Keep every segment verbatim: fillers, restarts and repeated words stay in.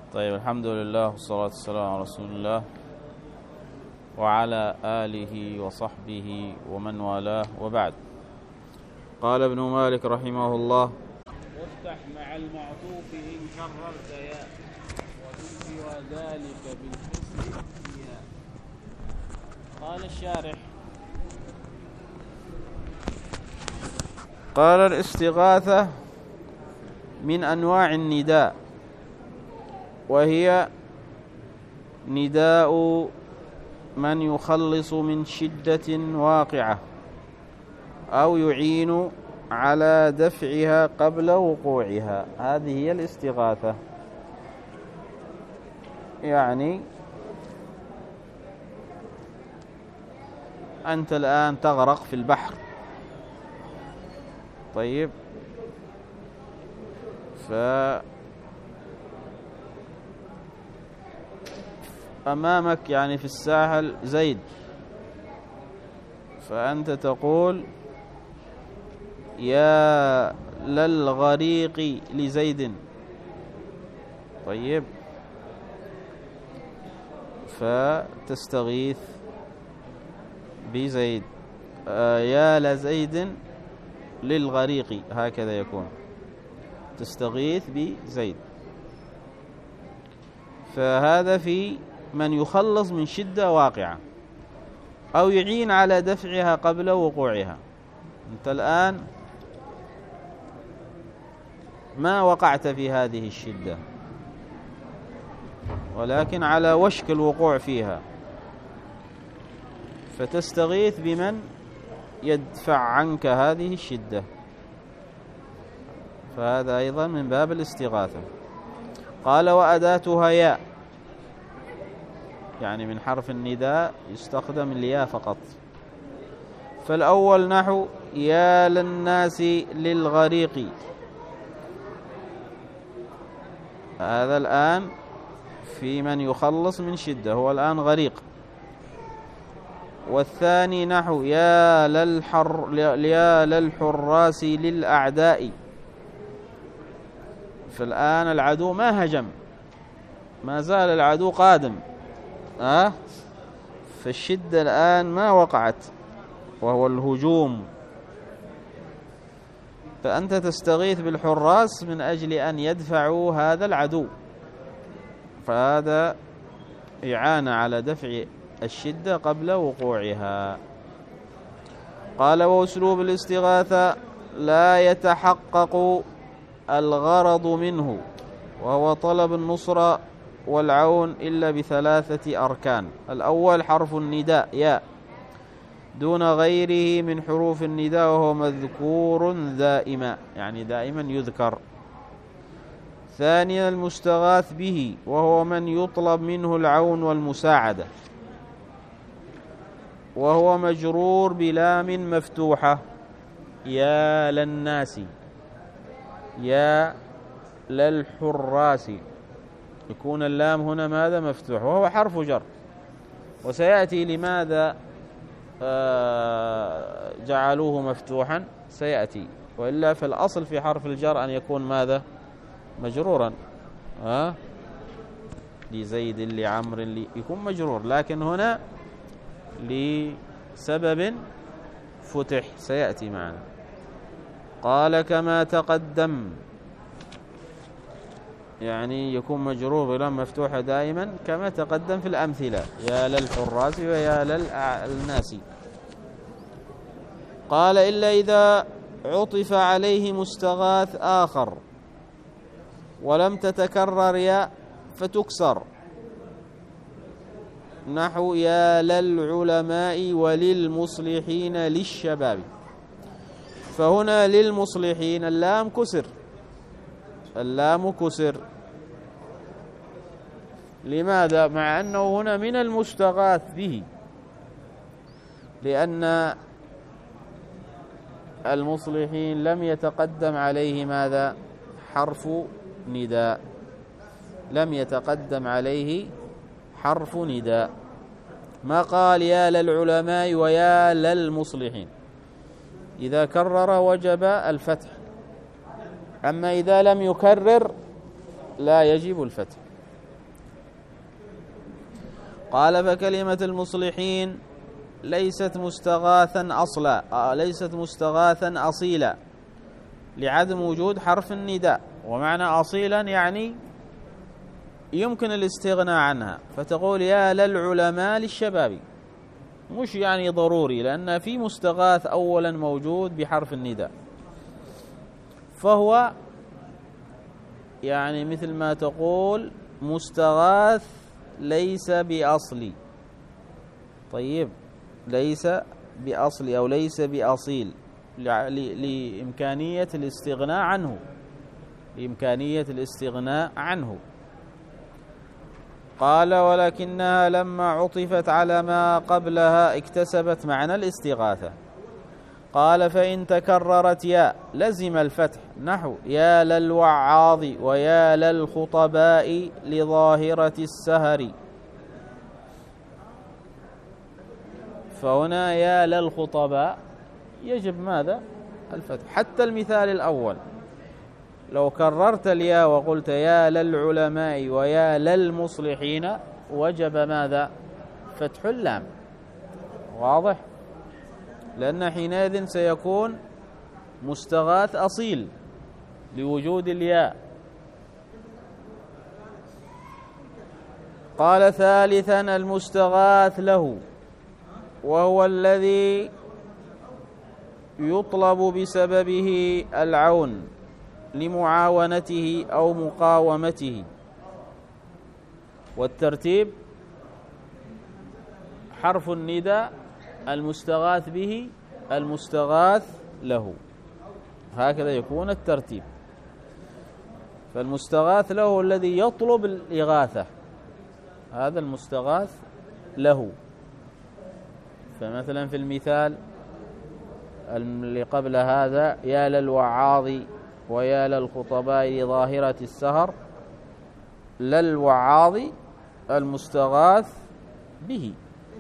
طيب، الحمد لله والصلاة والسلام على رسول الله وعلى آله وصحبه ومن والاه، وبعد. قال ابن مالك رحمه الله: وافتح مع المعطوف إن كررت يا وتنفي ذلك بالحسن يا. قال الشارح: قال الاستغاثة من أنواع النداء، وهي نداء من يخلص من شدة واقعة أو يعين على دفعها قبل وقوعها. هذه هي الاستغاثة. يعني أنت الآن تغرق في البحر، طيب، ف أمامك يعني في الساحل زيد، فأنت تقول: يا للغريق لزيد، طيب، فتستغيث بزيد. آه يا لزيد للغريق، هكذا يكون، تستغيث بزيد. فهذا في من يخلص من شدة واقعة أو يعين على دفعها قبل وقوعها. أنت الآن ما وقعت في هذه الشدة، ولكن على وشك الوقوع فيها، فتستغيث بمن يدفع عنك هذه الشدة. فهذا أيضا من باب الاستغاثة. قال: وأداتها ياء، يعني من حرف النداء يستخدم الياء فقط. فالأول نحو: يا للناس للغريق، هذا الآن في من يخلص من شدة، هو الآن غريق. والثاني نحو: يا للحر يا للحراس للأعداء، فالآن العدو ما هجم، ما زال العدو قادم، أه؟ فالشدة الآن ما وقعت، وهو الهجوم، فأنت تستغيث بالحراس من أجل أن يدفعوا هذا العدو، فهذا إعانة على دفع الشدة قبل وقوعها. قال: وأسلوب الاستغاثة لا يتحقق الغرض منه، وهو طلب النصرة والعون، إلا بثلاثة أركان. الأول حرف النداء ياء دون غيره من حروف النداء، وهو مذكور دائما، يعني دائما يذكر. ثانيا المستغاث به، وهو من يطلب منه العون والمساعدة، وهو مجرور بلام مفتوحة: يا للناس، يا للحراس، يكون اللام هنا ماذا؟ مفتوح، وهو حرف جر. وسيأتي لماذا آه جعلوه مفتوحا، سيأتي. وإلا في الأصل في حرف الجر أن يكون ماذا؟ مجرورا، آه لزيد لعمر لي، يكون مجرور، لكن هنا لسبب فتح سيأتي معنا. قال: كما تقدم، يعني يكون مجرور بلام مفتوحة دائما كما تقدم في الأمثلة: يا للحراس ويا للناس. قال: إلا إذا عطف عليه مستغاث آخر ولم تتكرر يا فتكسر، نحو: يا للعلماء وللمصلحين للشباب. فهنا للمصلحين اللام كسر، اللام كسر. لماذا؟ مع أنه هنا من المستغاث به، لأن المصلحين لم يتقدم عليه ماذا؟ حرف نداء، لم يتقدم عليه حرف نداء. ما قال يا للعلماء ويا للمصلحين، إذا كرر وجب الفتح، أما إذا لم يكرر لا يجب الفتح. قال فكلمة المصلحين ليست مستغاثا أصلا آه ليست مستغاثا أصيلا لعدم وجود حرف النداء، ومعنى أصيلا يعني يمكن الاستغناء عنها، فتقول يا للعلماء للشباب، مش يعني ضروري، لأن في مستغاث أولا موجود بحرف النداء، فهو يعني مثل ما تقول مستغاث ليس بأصلي. طيب ليس بأصلي أو ليس بأصيل لإمكانية الاستغناء عنه لإمكانية الاستغناء عنه. قال ولكنها لما عطفت على ما قبلها اكتسبت معنى الاستغاثة. قال فإن تكررت يا لزم الفتح، نحو يا للوعاظ ويا للخطباء لظاهرة السهر، فهنا يا للخطباء يجب ماذا؟ الفتح. حتى المثال الأول لو كررت الياء وقلت يا للعلماء ويا للمصلحين وجب ماذا؟ فتح اللام. واضح؟ لأن حينئذ سيكون مستغاث أصيل لوجود الياء. قال ثالثا المستغاث له، وهو الذي يطلب بسببه العون لمعاونته أو مقاومته. والترتيب حرف النداء المستغاث به المستغاث له، هكذا يكون الترتيب. فالمستغاث له الذي يطلب الإغاثة، هذا المستغاث له. فمثلا في المثال اللي قبل هذا يا للوعاظ ويا للخطباء ظاهرة السهر، للوعاظ المستغاث به،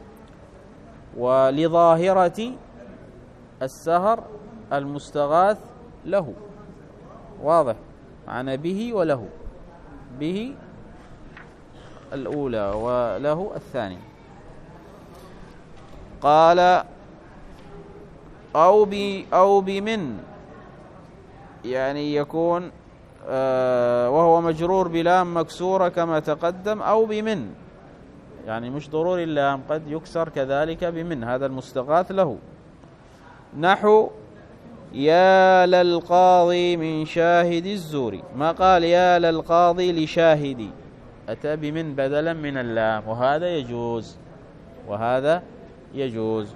ولظاهرة السهر المستغاث له. واضح؟ معنى به وله، به الأولى وله الثانية. قال أو ب أو بمن، يعني يكون آه وهو مجرور بلام مكسورة كما تقدم، أو بمن يعني مش ضروري اللام، قد يكسر كذلك بمن، هذا المستغاث له. نحو يا للقاضي من شاهد الزور، ما قال يا للقاضي لشاهدي، أتى بمن بدلا من اللام، وهذا يجوز وهذا يجوز.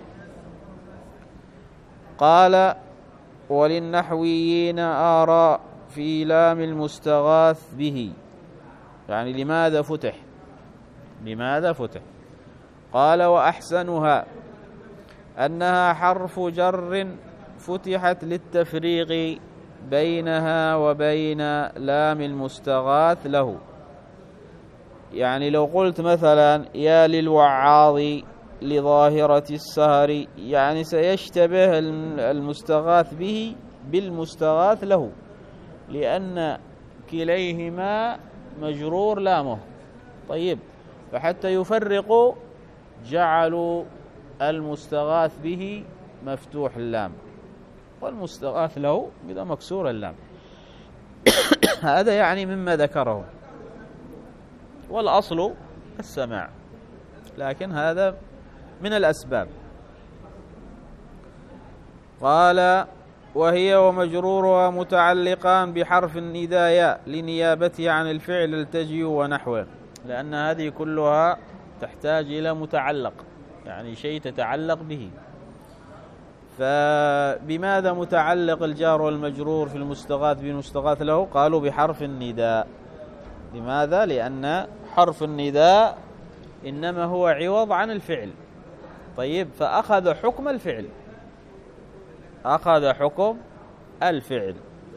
قال وللنحويين آراء في لام المستغاث به، يعني لماذا فتح لماذا فتح قال وأحسنها أنها حرف جر فتحت للتفريق بينها وبين لام المستغاث له. يعني لو قلت مثلا يا للوعاظ لظاهرة السهر، يعني سيشتبه المستغاث به بالمستغاث له، لأن كليهما مجرور لامه. طيب، فحتى يفرقوا جعلوا المستغاث به مفتوح اللام والمستغاث له بذا مكسور اللام. هذا يعني مما ذكره، والأصل السماع، لكن هذا من الأسباب. قال وهي ومجرورها متعلقان بحرف النداء لنيابته عن الفعل التجي ونحوه، لأن هذه كلها تحتاج إلى متعلق، يعني شيء تتعلق به. فبماذا متعلق الجار والمجرور في المستغاث بالمستغاث له؟ قالوا بحرف النداء. لماذا؟ لأن حرف النداء إنما هو عوض عن الفعل. طيب، فأخذ حكم الفعل أخذ حكم الفعل.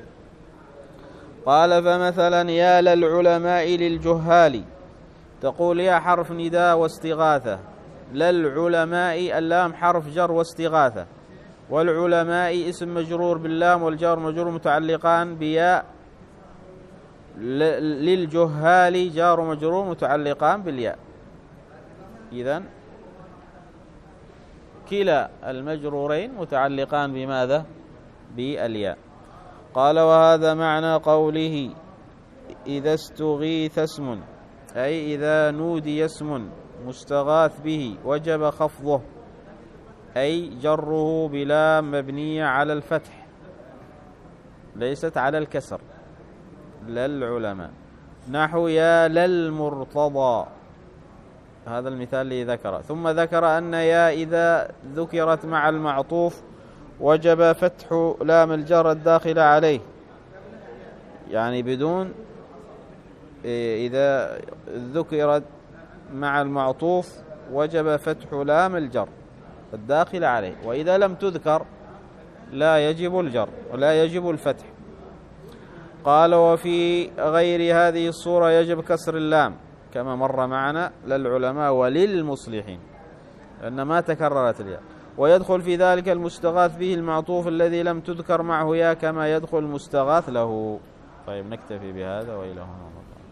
قال فمثلا يا للعلماء للجهال، تقول يا حرف نداء واستغاثة، للعلماء اللام حرف جر واستغاثة، والعلماء اسم مجرور باللام والجار مجرور متعلقان بياء، للجهال جار مجرور متعلقان بالياء. إذن كلا المجرورين متعلقان بماذا؟ بالياء. قال وهذا معنى قوله إذا استغيث اسم، أي إذا نودي اسم مستغاث به وجب خفضه، أي جره بلام مبنية على الفتح ليست على الكسر للعلماء، نحو يا للمرتضى، هذا المثال الذي ذكره. ثم ذكر أن يا إذا ذكرت مع المعطوف وجب فتح لام الجر الداخل عليه، يعني بدون إذا ذكرت مع المعطوف وجب فتح لام الجر الداخل عليه، وإذا لم تذكر لا يجب الجر ولا يجب الفتح. قال وفي غير هذه الصورة يجب كسر اللام كما مر معنا للعلماء وللمصلحين لأن ما تكررت الياء، ويدخل في ذلك المستغاث به المعطوف الذي لم تذكر معه يا كما يدخل المستغاث له. طيب نكتفي بهذا وإلى هنا.